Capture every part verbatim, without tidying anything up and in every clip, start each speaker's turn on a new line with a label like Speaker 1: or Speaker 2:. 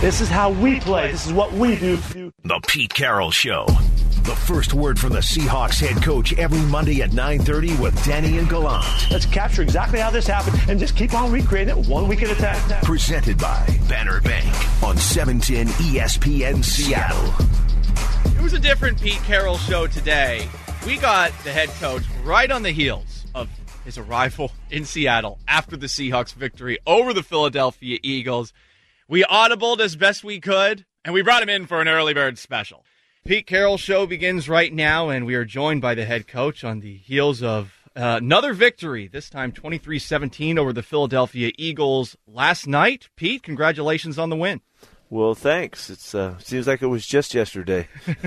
Speaker 1: This is how we play. This is what we do.
Speaker 2: The Pete Carroll Show. The first word from the Seahawks head coach every Monday at nine thirty with Danny and Gallant.
Speaker 1: Let's capture exactly how this happened and just keep on recreating it one week at a time.
Speaker 2: Presented by Banner Bank on seven ten E S P N Seattle.
Speaker 3: It was a different Pete Carroll show today. We got the head coach right on the heels of his arrival in Seattle after the Seahawks victory over the Philadelphia Eagles. We audibled as best we could, and we brought him in for an early bird special. Pete Carroll show begins right now, and we are joined by the head coach on the heels of uh, another victory, this time twenty-three seventeen over the Philadelphia Eagles last night. Pete, congratulations on the win.
Speaker 4: Well, thanks. It uh, seems like it was just yesterday.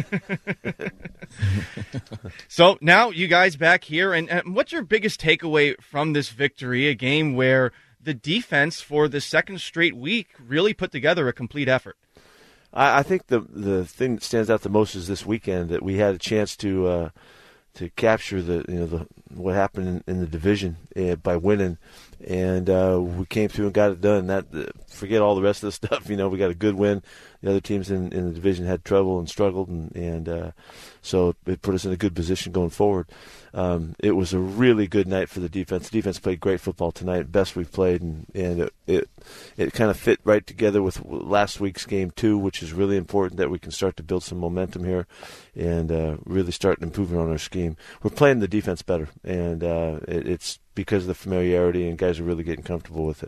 Speaker 3: So now you guys back here, and, and what's your biggest takeaway from this victory, a game where the defense for the second straight week really put together a complete effort?
Speaker 4: I, I think the the thing that stands out the most is this weekend that we had a chance to uh, to capture the you know the what happened in, in the division uh, by winning, and uh, we came through and got it done. That uh, forget all the rest of the stuff. You know, we got a good win. The other teams in, in the division had trouble and struggled, and, and uh, so it put us in a good position going forward. Um, it was a really good night for the defense. The defense played great football tonight, best we've played, and, and it, it it kind of fit right together with last week's game too, which is really important that we can start to build some momentum here and uh, really start improving on our scheme. We're playing the defense better, and uh, it, it's because of the familiarity, and guys are really getting comfortable with it.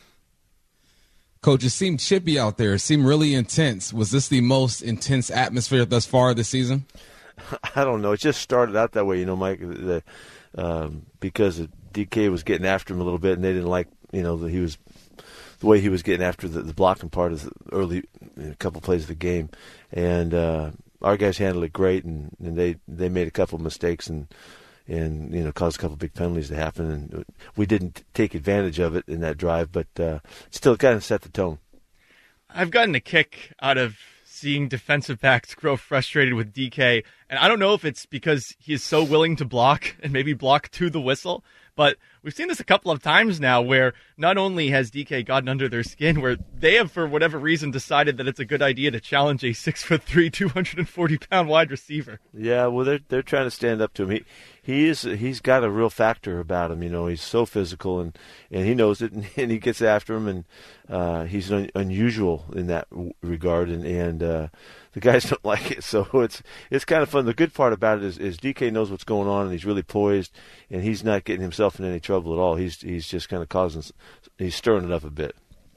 Speaker 5: Coach, it seemed chippy out there. It seemed really intense. Was this the most intense atmosphere thus far this season?
Speaker 4: I don't know. It just started out that way, you know, Mike, the, um, because D K was getting after him a little bit, and they didn't like, you know, that he was the way he was getting after the, the blocking part of the early you know, couple plays of the game, and uh, our guys handled it great, and, and they they made a couple of mistakes and. and, you know, caused a couple of big penalties to happen. And we didn't take advantage of it in that drive, but uh, still kind of set the tone.
Speaker 3: I've gotten a kick out of seeing defensive backs grow frustrated with D K, and I don't know if it's because he is so willing to block and maybe block to the whistle, but we've seen this a couple of times now where not only has D K gotten under their skin, where they have, for whatever reason, decided that it's a good idea to challenge a six foot three, two hundred forty pound wide receiver.
Speaker 4: Yeah, well, they're they're trying to stand up to him. He he is he's got a real factor about him. You know, he's so physical, and, and he knows it, and, and he gets after him, and uh, he's un, unusual in that regard, and and uh, the guys don't like it. So it's it's kind of fun. The good part about it is, is D K knows what's going on, and he's really poised, and he's not getting himself in any trouble at all. He's he's just kind of causing, he's stirring it up a bit.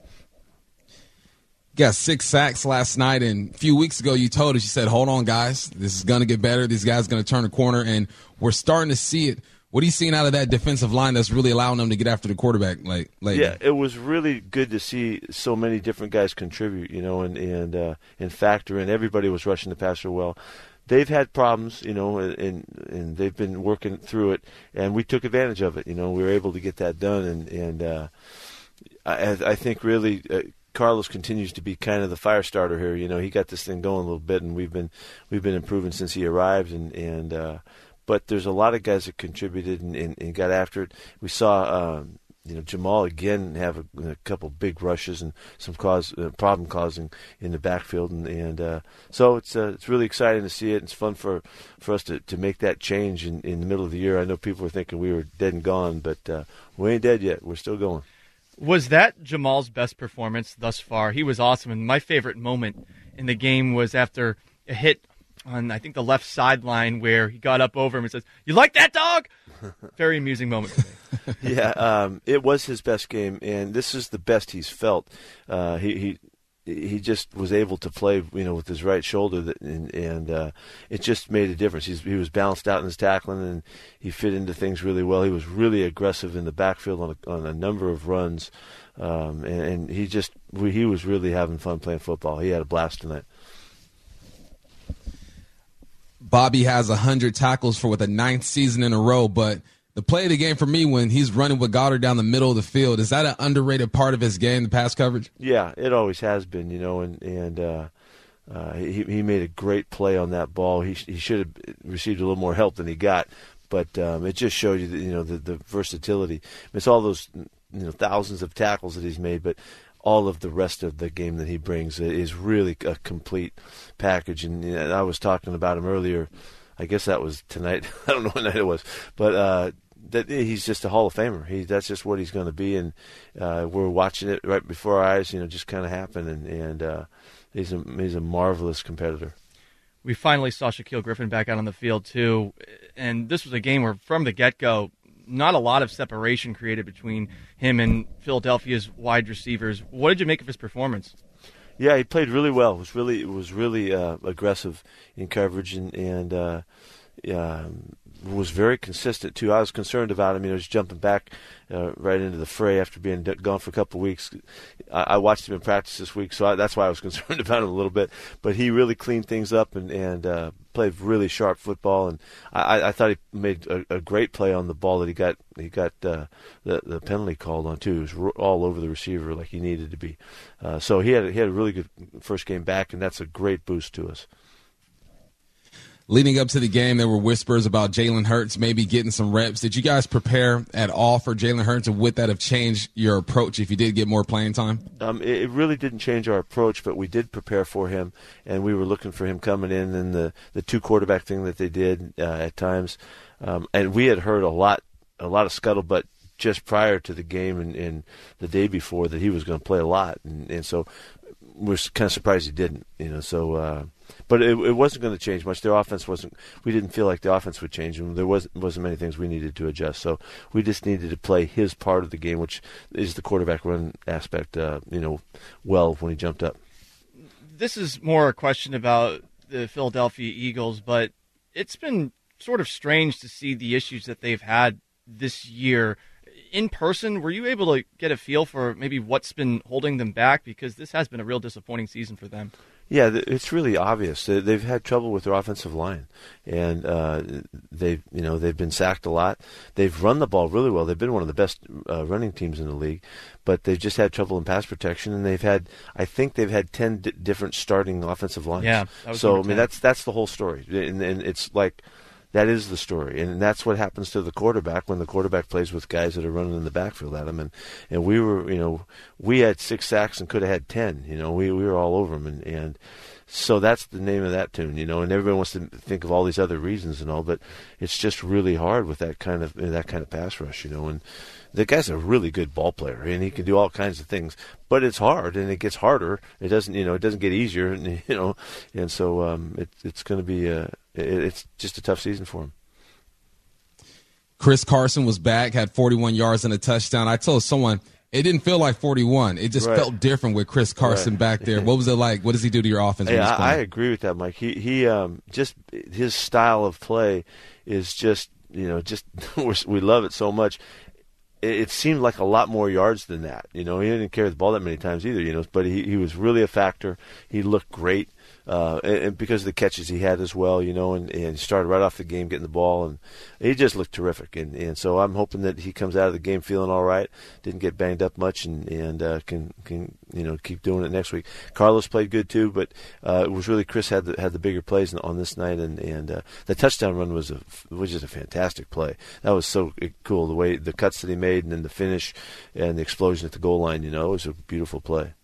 Speaker 5: Got six sacks last night, and a few weeks ago you told us, you said, hold on, guys. This is going to get better. These guys are going to turn the corner, and we're starting to see it. What are you seeing out of that defensive line that's really allowing them to get after the quarterback? Like, like
Speaker 4: yeah, it was really good to see so many different guys contribute, you know, and and uh, and factor in. Everybody was rushing the passer well. They've had problems, you know, and and they've been working through it, and we took advantage of it. You know, we were able to get that done, and and uh, I, I think really uh, Carlos continues to be kind of the fire starter here. You know, he got this thing going a little bit, and we've been we've been improving since he arrived, and and uh, but there's a lot of guys that contributed and, and, and got after it. We saw. Um, You know, Jamal again have a, a couple big rushes and some cause uh, problem causing in the backfield, and, and uh, so it's uh, it's really exciting to see it. It's fun for, for us to, to make that change in, in the middle of the year. I know people were thinking we were dead and gone, but uh, we ain't dead yet. We're still going.
Speaker 3: Was that Jamal's best performance thus far? He was awesome, and my favorite moment in the game was after a hit on, I think, the left sideline where he got up over him and says, "You like that, dog?" Very amusing moment for me.
Speaker 4: yeah, um, it was his best game, and this is the best he's felt. Uh, he he he just was able to play, you know, with his right shoulder, that, and, and uh, it just made a difference. He's, he was balanced out in his tackling, and he fit into things really well. He was really aggressive in the backfield on a, on a number of runs, um, and, and he just he was really having fun playing football. He had a blast tonight.
Speaker 5: Bobby has one hundred tackles for with a ninth season in a row, but the play of the game for me when he's running with Goddard down the middle of the field, is that an underrated part of his game, the pass coverage?
Speaker 4: Yeah, it always has been, you know, and, and uh, uh, he, he made a great play on that ball. He he should have received a little more help than he got, but um, it just showed you, that, you know, the, the versatility. It's all those, you know, thousands of tackles that he's made, but all of the rest of the game that he brings is really a complete package. And, and I was talking about him earlier. I guess that was tonight. I don't know what night it was, but uh, that he's just a Hall of Famer. He that's just what he's going to be, and uh, we're watching it right before our eyes. You know, just kind of happen, and and uh, he's a he's a marvelous competitor.
Speaker 3: We finally saw Shaquille Griffin back out on the field too, and this was a game where from the get-go, not a lot of separation created between him and Philadelphia's wide receivers. What did you make of his performance?
Speaker 4: Yeah, he played really well. It was really it was really uh, aggressive in coverage, and and uh, yeah, was very consistent too. I was concerned about him. You know, he's jumping back uh, right into the fray after being d- gone for a couple of weeks. I, I watched him in practice this week, so I, that's why I was concerned about him a little bit. But he really cleaned things up and and uh, played really sharp football. And I, I thought he made a, a great play on the ball that he got. He got uh, the the penalty called on too. He was ro- all over the receiver like he needed to be. Uh, so he had he had a really good first game back, and that's a great boost to us.
Speaker 5: Leading up to the game, there were whispers about Jalen Hurts maybe getting some reps. Did you guys prepare at all for Jalen Hurts, and would that have changed your approach if you did get more playing time?
Speaker 4: Um, it, it really didn't change our approach, but we did prepare for him, and we were looking for him coming in and the, the two quarterback thing that they did uh, at times. Um, and we had heard a lot, a lot of scuttlebutt just prior to the game and, and the day before that he was going to play a lot, and, and so we're kind of surprised he didn't. You know, so. Uh, But it, it wasn't going to change much. Their offense wasn't. We didn't feel like the offense would change, and there wasn't wasn't many things we needed to adjust. So we just needed to play his part of the game, which is the quarterback run aspect. Uh, you know, well when he jumped up.
Speaker 3: This is more a question about the Philadelphia Eagles, but it's been sort of strange to see the issues that they've had this year. In person, were you able to get a feel for maybe what's been holding them back? Because this has been a real disappointing season for them.
Speaker 4: Yeah, it's really obvious. They've had trouble with their offensive line, and uh, they've you know they've been sacked a lot. They've run the ball really well. They've been one of the best uh, running teams in the league, but they've just had trouble in pass protection. And they've had, I think, they've had ten d- different starting offensive lines.
Speaker 3: Yeah, that was
Speaker 4: so I
Speaker 3: ten.
Speaker 4: mean that's that's the whole story, and, and it's like. That is the story, and that's what happens to the quarterback when the quarterback plays with guys that are running in the backfield at him. And, and we were, you know, we had six sacks and could have had ten. You know, we we were all over them, and, and so that's the name of that tune. You know, and everybody wants to think of all these other reasons and all, but it's just really hard with that kind of that kind of pass rush. You know, and the guy's a really good ball player, and he can do all kinds of things, but it's hard, and it gets harder. It doesn't, you know, it doesn't get easier, and you know, and so um, it, it's going to be a. It's just a tough season for him.
Speaker 5: Chris Carson was back, had forty-one yards and a touchdown. I told someone it didn't feel like forty-one. It just
Speaker 4: right.
Speaker 5: felt different with Chris Carson
Speaker 4: right.
Speaker 5: back there. What was it like? What does he do to your offense?
Speaker 4: Yeah,
Speaker 5: when he's
Speaker 4: I, I agree with that, Mike. He he um, just his style of play is just you know just we love it so much. It, it seemed like a lot more yards than that. You know, he didn't carry the ball that many times either. You know, but he he was really a factor. He looked great. Uh, and, and because of the catches he had as well, you know, and, and he started right off the game getting the ball, and he just looked terrific. And, and so I'm hoping that he comes out of the game feeling all right, didn't get banged up much, and, and uh, can can you know keep doing it next week. Carlos played good too, but uh, it was really Chris had the, had the bigger plays on this night, and and uh, the touchdown run was a was just a fantastic play. That was so cool, the way the cuts that he made, and then the finish, and the explosion at the goal line. You know, it was a beautiful play.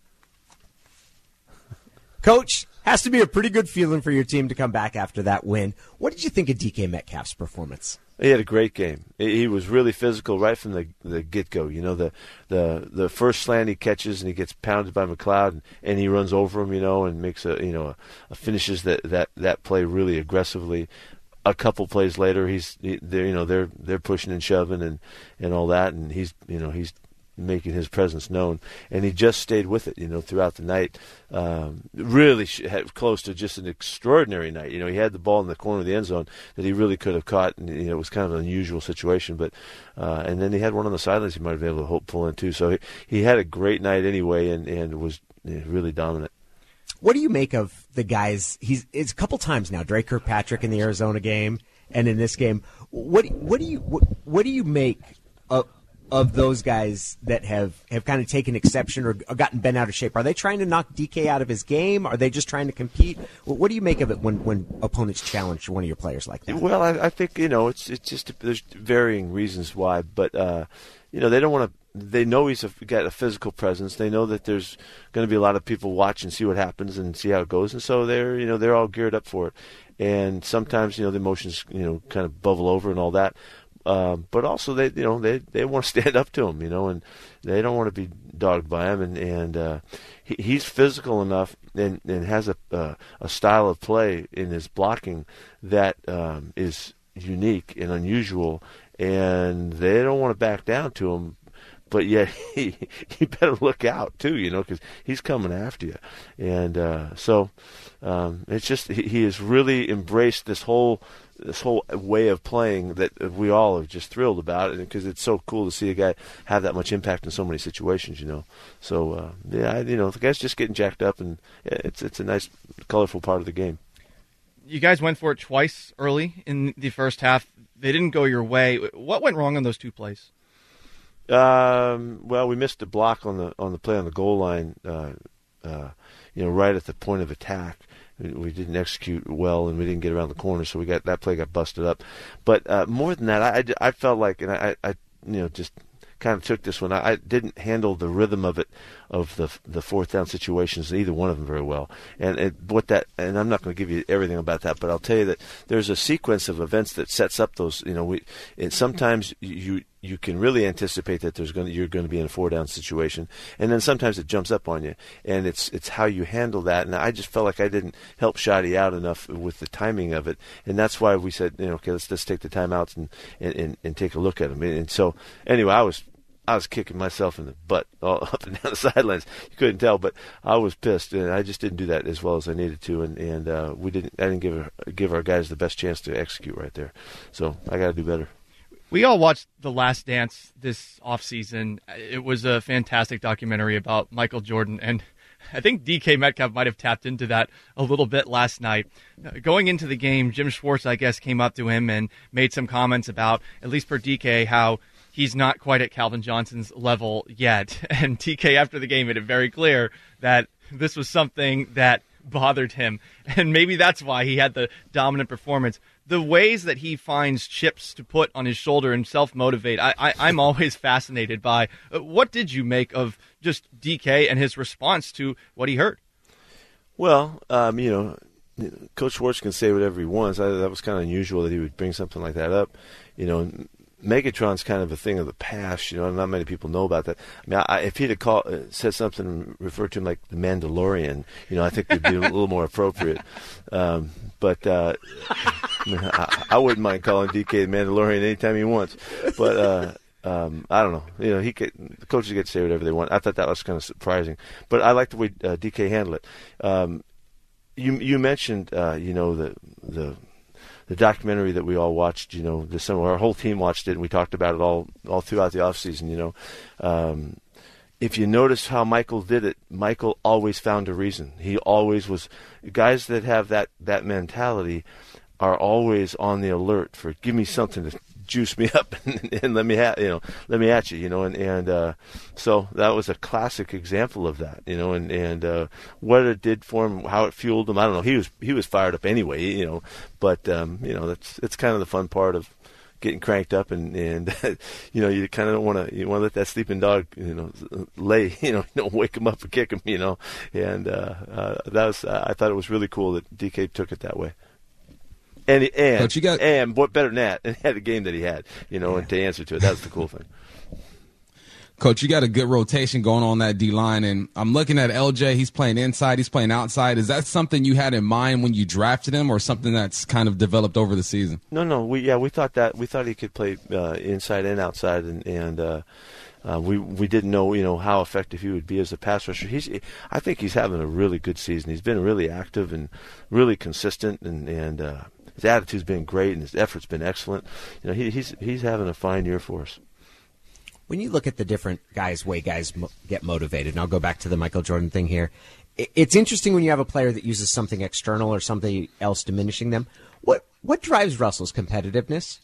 Speaker 6: Coach, has to be a pretty good feeling for your team to come back after that win. What did you think of D K Metcalf's performance?
Speaker 4: He had a great game. He was really physical right from the the get-go. You know, the the the first slant he catches and he gets pounded by McLeod, and, and he runs over him, you know, and makes a you know a, a finishes that, that, that play really aggressively. A couple plays later, he's he, they're you know they're they're pushing and shoving and, and all that, and he's you know he's making his presence known, and he just stayed with it, you know, throughout the night. Um, really sh- had close to just an extraordinary night. You know, he had the ball in the corner of the end zone that he really could have caught, and you know, it was kind of an unusual situation. But uh, and then he had one on the sidelines he might have been able to hope pull in too. So he, he had a great night anyway, and and was you know, really dominant.
Speaker 6: What do you make of the guys? He's it's a couple times now. Drake Kirkpatrick in the Arizona game, and in this game. What what do you what, what do you make of? of those guys that have, have kind of taken exception or gotten bent out of shape? Are they trying to knock D K out of his game? Are they just trying to compete? What do you make of it when, when opponents challenge one of your players like that?
Speaker 4: Well, I, I think, you know, it's it's just there's varying reasons why, but, uh, you know, they don't want to they know he's a, got a physical presence. They know that there's going to be a lot of people watch and see what happens and see how it goes, and so they're you know they're all geared up for it. And sometimes you know the emotions you know kind of bubble over and all that, um, but also they you know they they want to stand up to him, you know, and they don't want to be dogged by him. And and uh, he, he's physical enough and, and has a uh, a style of play in his blocking that um, is unique and unusual, and they don't want to back down to him. But yet, he, you better look out too, you know, because he's coming after you. And uh, so um, it's just he, he has really embraced this whole this whole way of playing that we all are just thrilled about, because it's so cool to see a guy have that much impact in so many situations, you know. So uh, yeah, I, you know, the guy's just getting jacked up, and it's it's a nice, colorful part of the game.
Speaker 3: You guys went for it twice early in the first half. They didn't go your way. What went wrong on those two plays?
Speaker 4: Um, well, we missed a block on the on the play on the goal line, uh, uh, you know, right at the point of attack. We, we didn't execute well, and we didn't get around the corner, so we got that play got busted up. But uh, more than that, I, I, I felt like, and I, I, you know, just kind of took this one. I, I didn't handle the rhythm of it, of the the fourth down situations, either one of them very well. And it, what that, and I'm not going to give you everything about that, but I'll tell you that there's a sequence of events that sets up those. You know, we and sometimes you. You can really anticipate that there's going to, you're going to be in a four down situation, and then sometimes it jumps up on you, and it's it's how you handle that. And I just felt like I didn't help Shadi out enough with the timing of it, and that's why we said, you know, okay, let's just take the timeouts and and, and, and take a look at them. And so anyway, I was I was kicking myself in the butt all up and down the sidelines. You couldn't tell, but I was pissed, and I just didn't do that as well as I needed to, and and uh, we didn't. I didn't give give our guys the best chance to execute right there. So I got to do better.
Speaker 3: We all watched The Last Dance this offseason. It was a fantastic documentary about Michael Jordan, and I think D K Metcalf might have tapped into that a little bit last night. Going into the game, Jim Schwartz, I guess, came up to him and made some comments about, at least for D K, how he's not quite at Calvin Johnson's level yet. And D K, after the game, made it very clear that this was something that bothered him, and maybe that's why he had the dominant performance. The ways that he finds chips to put on his shoulder and self-motivate, I, I, I'm always fascinated by. What did you make of just D K and his response to what he heard?
Speaker 4: Well, um, you know, Coach Schwartz can say whatever he wants. I, that was kind of unusual that he would bring something like that up. You know, Megatron's kind of a thing of the past, you know, and not many people know about that. I mean, I, if he'd have called, uh, said something, referred to him like the Mandalorian, you know, I think it'd be a little more appropriate. Um, but uh, I, mean, I, I wouldn't mind calling D K the Mandalorian anytime he wants. But uh, um, I don't know, you know, he could, the coaches get to say whatever they want. I thought that was kind of surprising, but I like the way uh, D K handled it. Um, you you mentioned, uh, you know, the the. The documentary that we all watched, you know, this summer, our whole team watched it, and we talked about it all all throughout the off season. You know, um, if you notice how Michael did it, Michael always found a reason. He always was. Guys that have that that mentality are always on the alert for give me something to juice me up and, and let me ha- you know let me at you, you know, and and uh, so that was a classic example of that, you know, and and uh, what it did for him, how it fueled him, I don't know. He was he was fired up anyway, you know, but um, you know that's it's kind of the fun part of getting cranked up, and and you know you kind of don't want to you want to let that sleeping dog you know lay you know you don't wake him up and kick him, you know, and uh, uh, that was uh, I thought it was really cool that D K took it that way. And, and,
Speaker 5: you got,
Speaker 4: and what better than that, and had the game that he had, you know, yeah. And to answer to it, that's the cool thing.
Speaker 5: Coach, you got a good rotation going on that D-line, and I'm looking at L J. He's playing inside. He's playing outside. Is that something you had in mind when you drafted him, or something that's kind of developed over the season?
Speaker 4: No, no. We yeah, we thought that we thought he could play uh, inside and outside, and and uh, uh, we we didn't know you know how effective he would be as a pass rusher. He's I think he's having a really good season. He's been really active and really consistent, and and. Uh, His attitude's been great, and his effort's been excellent. You know, he, he's he's having a fine year for us.
Speaker 6: When you look at the different guys, way guys mo- get motivated, and I'll go back to the Michael Jordan thing here. It's interesting when you have a player that uses something external or something else diminishing them. What what drives Russell's competitiveness?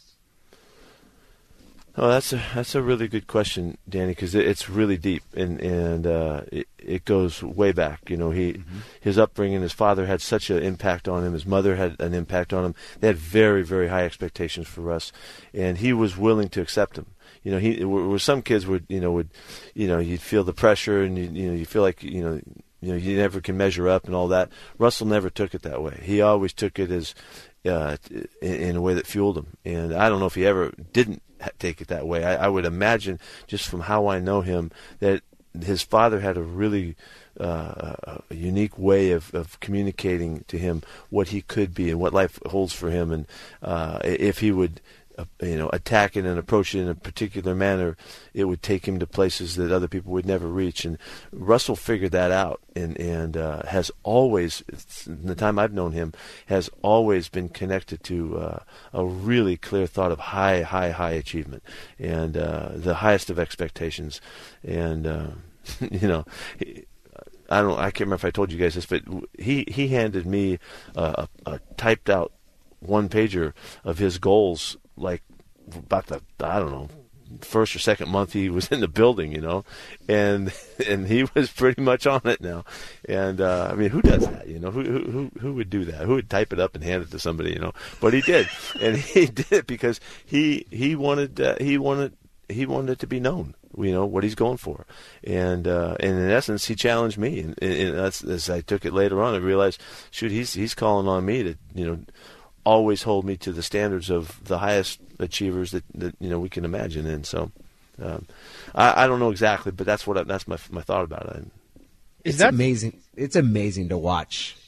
Speaker 4: Oh, that's a that's a really good question, Danny, because it, it's really deep and and uh, it it goes way back. You know, he mm-hmm. his upbringing, his father had such an impact on him. His mother had an impact on him. They had very very high expectations for Russ, and he was willing to accept them. You know, he where, where some kids would, you know, would, you know, you'd feel the pressure and you, you know, you feel like, you know, you know, you never can measure up and all that. Russell never took it that way. He always took it as uh, in, in a way that fueled him. And I don't know if he ever didn't take it that way. I, I would imagine, just from how I know him, that his father had a really uh, a unique way of, of communicating to him what he could be and what life holds for him, and uh, if he would, uh, you know, attack it and approach it in a particular manner, it would take him to places that other people would never reach. And Russell figured that out, and and uh, has always, in the time I've known him, has always been connected to uh, a really clear thought of high, high, high achievement and uh, the highest of expectations, and uh, you know. He, I don't. I can't remember if I told you guys this, but he, he handed me a, a, a typed out one pager of his goals, like about the I don't know first or second month he was in the building, you know, and and he was pretty much on it now. And uh, I mean, who does that? You know, who who who would do that? Who would type it up and hand it to somebody? You know, but he did, and he did it because he he wanted uh, he wanted he wanted it to be known. You know what he's going for, and uh, and in essence, he challenged me, and, and that's as I took it later on, I realized, shoot, he's he's calling on me to you know always hold me to the standards of the highest achievers that, that you know we can imagine, and so um, I, I don't know exactly, but that's what I, that's my my thought about it.
Speaker 6: Is it's that amazing? It's amazing to watch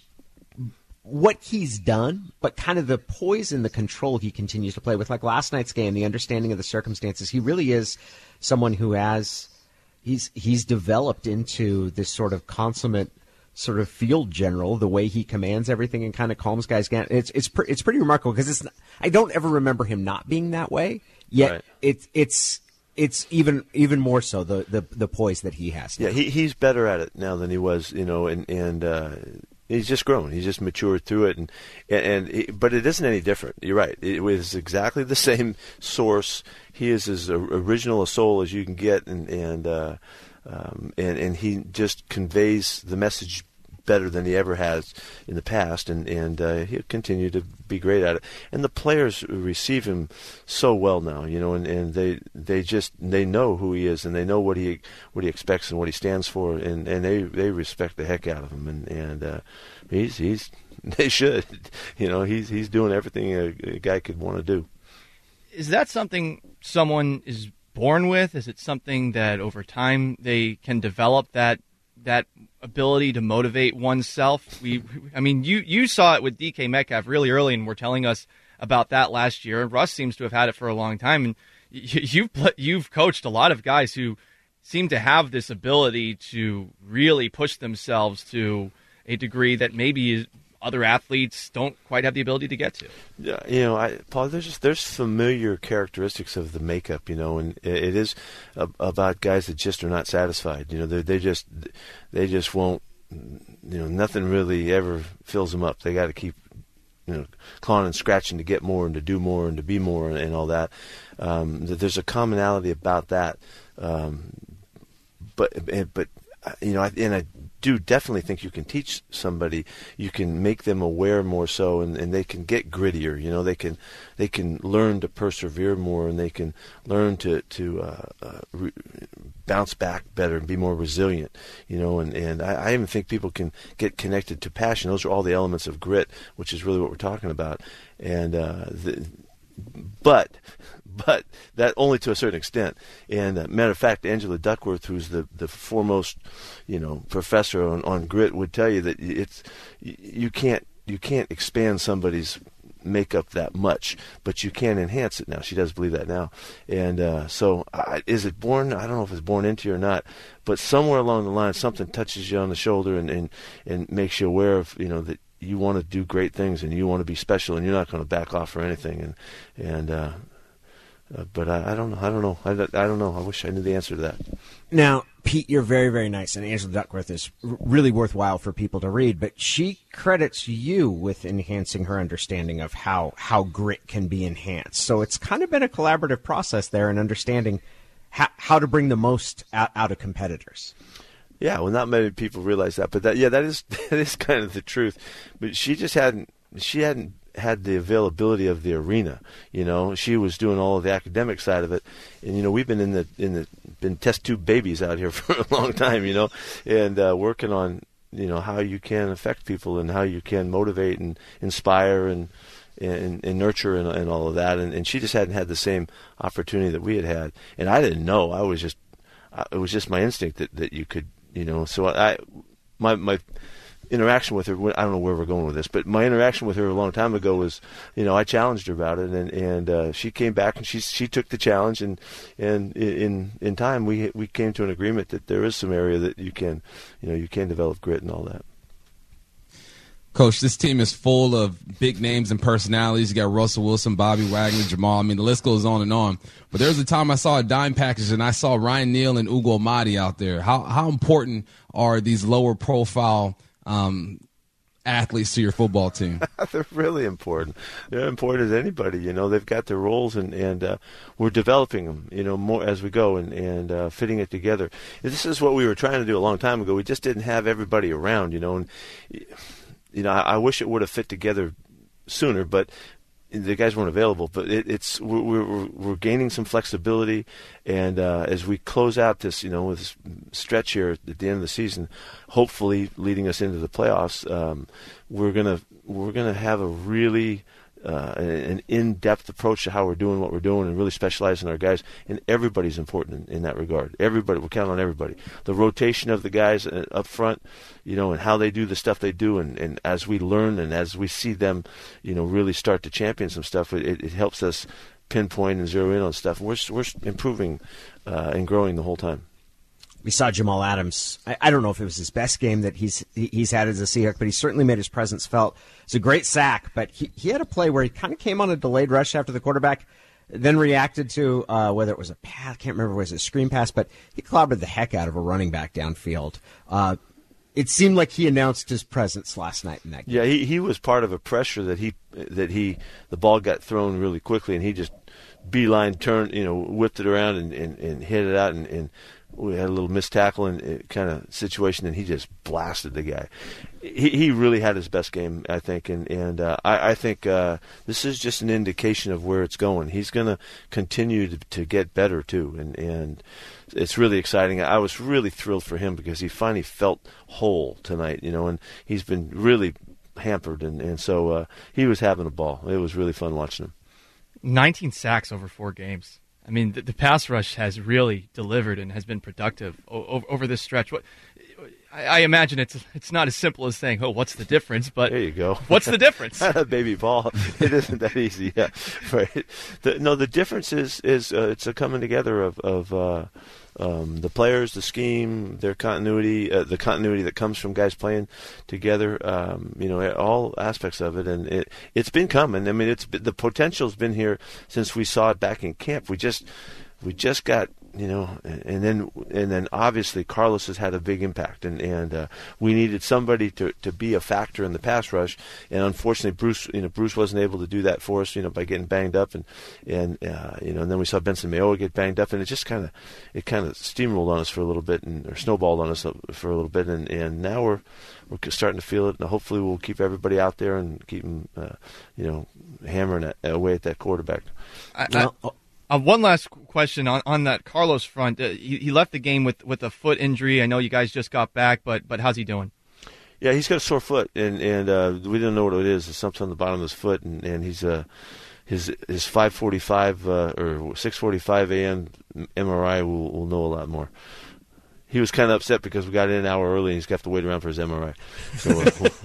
Speaker 6: what he's done, but kind of the poise and the control he continues to play with. Like last night's game, the understanding of the circumstances. He really is someone who has he's he's developed into this sort of consummate sort of field general. The way he commands everything and kind of calms guys down. It's it's pre- it's pretty remarkable because it's not, I don't ever remember him not being that way. Yet right. it's it's it's even even more so the the, the poise that he has now.
Speaker 4: Yeah, he he's better at it now than he was. You know, and and. Uh, He's just grown. He's just matured through it, and and, and it, but it isn't any different. You're right. It was exactly the same source. He is as original a soul as you can get, and and uh, um, and and he just conveys the message better than he ever has in the past, and and uh, he'll continue to be great at it. And the players receive him so well now, you know, and, and they they just they know who he is, and they know what he what he expects and what he stands for, and, and they, they respect the heck out of him, and and uh, he's he's they should, you know, he's he's doing everything a, a guy could want to do.
Speaker 3: Is that something someone is born with? Is it something that over time they can develop that that ability to motivate oneself? We, I mean, you, you saw it with D K Metcalf really early, and were telling us about that last year. Russ seems to have had it for a long time, and you've you've coached a lot of guys who seem to have this ability to really push themselves to a degree that maybe other athletes don't quite have the ability to get to.
Speaker 4: Yeah, you know, I, Paul, there's just, there's familiar characteristics of the makeup, you know, and it is about guys that just are not satisfied. You know, they they just they just won't. You know, nothing really ever fills them up. They got to keep, you know, clawing and scratching to get more and to do more and to be more and, and all that. Um, there's a commonality about that, um, but but you know, and I do definitely think you can teach somebody. You can make them aware more so, and, and they can get grittier. You know, they can they can learn to persevere more, and they can learn to to uh, uh, re- bounce back better and be more resilient. You know, and and I, I even think people can get connected to passion. Those are all the elements of grit, which is really what we're talking about. And uh, the, but. But that only to a certain extent. And uh, matter of fact, Angela Duckworth, who's the, the foremost, you know, professor on, on grit, would tell you that it's you can't you can't expand somebody's makeup that much, but you can enhance it now. She does believe that now. And uh, so, I, is it born? I don't know if it's born into you or not. But somewhere along the line, something touches you on the shoulder and and, and makes you aware of, you know, that you want to do great things and you want to be special and you're not going to back off for anything. And and uh, Uh, but I, I don't know. I don't know. I, I don't know. I wish I knew the answer to that.
Speaker 6: Now, Pete, you're very, very nice, and Angela Duckworth is r- really worthwhile for people to read. But she credits you with enhancing her understanding of how, how grit can be enhanced. So it's kind of been a collaborative process there in understanding how, how to bring the most out, out of competitors.
Speaker 4: Yeah, well, not many people realize that, but that yeah, that is that is kind of the truth. But she just hadn't she hadn't had the availability of the arena. You know, she was doing all of the academic side of it, and you know, we've been in the in the been test tube babies out here for a long time. You know, and uh, working on you know how you can affect people and how you can motivate and inspire and and, and nurture and, and all of that. And, and she just hadn't had the same opportunity that we had had, and I didn't know. I was just it was just my instinct that, that you could you know. So I my my. interaction with her, I don't know where we're going with this, but my interaction with her a long time ago was, you know, I challenged her about it, and and uh, she came back and she she took the challenge, and and in in time we we came to an agreement that there is some area that you can, you know, you can develop grit and all that.
Speaker 5: Coach, this team is full of big names and personalities. You got Russell Wilson, Bobby Wagner, Jamal. I mean, the list goes on and on. But there was a time I saw a dime package and I saw Ryan Neal and Ugo Amadi out there. How how important are these lower profile Um, athletes to your football team?
Speaker 4: They're really important. They're important as anybody. You know, they've got their roles, and and uh, we're developing them. You know, more as we go, and and uh, fitting it together. This is what we were trying to do a long time ago. We just didn't have everybody around. You know, and you know, I, I wish it would have fit together sooner, but the guys weren't available. But it, it's we're, we're we're gaining some flexibility, and uh, as we close out this, you know, this stretch here at the end of the season, hopefully leading us into the playoffs, um, we're gonna we're gonna have a really uh, an in-depth approach to how we're doing what we're doing, and really specialize in our guys. And everybody's important in, in that regard. Everybody, we're counting on everybody. The rotation of the guys up front, you know, and how they do the stuff they do, and, and as we learn and as we see them, you know, really start to champion some stuff, it, it helps us pinpoint and zero in on stuff. We're we're improving uh, and growing the whole time.
Speaker 6: We saw Jamal Adams. I, I don't know if it was his best game that he's he's had as a Seahawk, but he certainly made his presence felt. It's a great sack, but he, he had a play where he kind of came on a delayed rush after the quarterback, then reacted to uh, whether it was a pass, I can't remember if it was a screen pass, but he clobbered the heck out of a running back downfield. Uh, it seemed like he announced his presence last night in that game.
Speaker 4: Yeah, he he was part of a pressure that he that he the ball got thrown really quickly, and he just beeline turned, you know, whipped it around and, and, and hit it out, and, and we had a little missed tackle and kind of situation, and he just blasted the guy. He he really had his best game, I think, and and uh, I I think uh, this is just an indication of where it's going. He's going to continue to, to get better too, and and it's really exciting. I was really thrilled for him because he finally felt whole tonight, you know, and he's been really hampered, and and so uh, he was having a ball. It was really fun watching him.
Speaker 3: nineteen sacks over four games. I mean, the, the pass rush has really delivered and has been productive o- over this stretch. What I, I imagine it's it's not as simple as saying, "Oh, what's the difference?" But
Speaker 4: there you go.
Speaker 3: What's the difference?
Speaker 4: Baby ball. It isn't that easy. Yeah, right. The, no, the difference is is uh, it's a coming together of of uh, um, the players, the scheme, their continuity, uh, the continuity that comes from guys playing together. Um, you know, all aspects of it, and it it's been coming. I mean, it's the potential's been here since we saw it back in camp. We just we just got. You know, and then and then obviously Carlos has had a big impact, and and uh, we needed somebody to, to be a factor in the pass rush, and unfortunately Bruce, you know, Bruce wasn't able to do that for us, you know, by getting banged up, and and uh, you know, and then we saw Benson Mayowa get banged up, and it just kind of it kind of steamrolled on us for a little bit, and or snowballed on us for a little bit, and, and now we're we're starting to feel it, and hopefully we'll keep everybody out there and keep them, uh, you know, hammering at, away at that quarterback.
Speaker 3: I, I, Uh, one last question on, on that Carlos front. Uh, he, he left the game with, with a foot injury. I know you guys just got back, but but how's he doing?
Speaker 4: Yeah, he's got a sore foot, and and uh, we don't know what it is. It's something on the bottom of his foot, and and he's uh his his five forty-five uh, or six forty-five a.m. M R I will will know a lot more. He was kind of upset because we got in an hour early, and he's got to wait around for his M R I. So,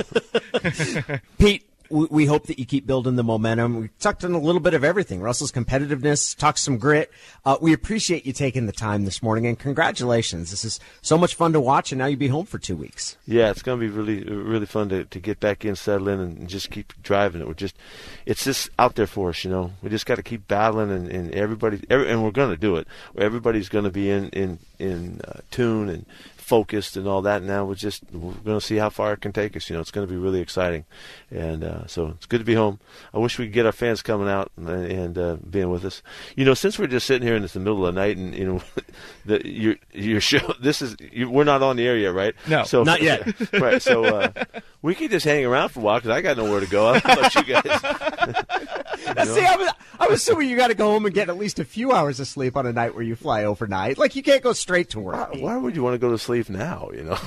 Speaker 4: uh,
Speaker 6: Pete. We hope that you keep building the momentum. We talked on a little bit of everything. Russell's competitiveness, talked some grit. Uh, we appreciate you taking the time this morning, and congratulations. This is so much fun to watch, and now you'll be home for two weeks.
Speaker 4: Yeah, it's going to be really, really fun to, to get back in, settle in, and just keep driving it. We're just, it's just out there for us, you know. We just got to keep battling, and, and everybody, every, and we're going to do it. Everybody's going to be in in in uh, tune and focused and all that. Now we're just we're going to see how far it can take us. You know, it's going to be really exciting, and uh, so it's good to be home. I wish we could get our fans coming out and, and uh, being with us. You know, since we're just sitting here and it's the middle of the night, and you know, the, your your show. This is you, we're not on the air yet, right?
Speaker 3: No,
Speaker 4: so,
Speaker 6: not yet.
Speaker 4: Right. So uh, We could just hang around for a while because I got nowhere to go. I don't know about you guys. you know?
Speaker 6: See, I was, I was assuming you got to go home and get at least a few hours of sleep on a night where you fly overnight. Like, you can't go straight to work.
Speaker 4: Why, why would you want to go to sleep now, you know?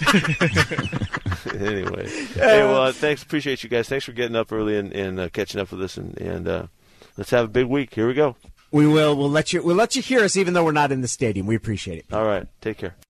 Speaker 4: Anyway. Hey, well, uh, thanks. Appreciate you guys. Thanks for getting up early and, and uh, catching up with us. And, and uh, let's have a big week. Here we go.
Speaker 6: We will. We'll let you, we'll let you hear us even though we're not in the stadium. We appreciate it.
Speaker 4: All right. Take care.